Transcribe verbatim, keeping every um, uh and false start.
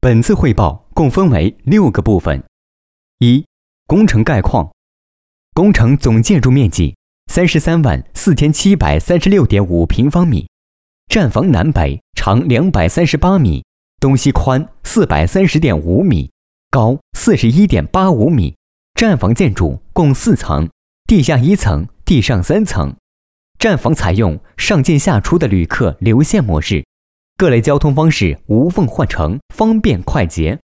本次汇报共分为六个部分。一、工程概况。工程总建筑面积三十三万四千七百三十六点五平方米，站房南北长两百三十八米，东西宽四百三十点五米，高四十一点八五米。站房建筑共四层，地下一层，地上三层。站房采用上进下出的旅客流线模式，各类交通方式无缝换乘，方便快捷。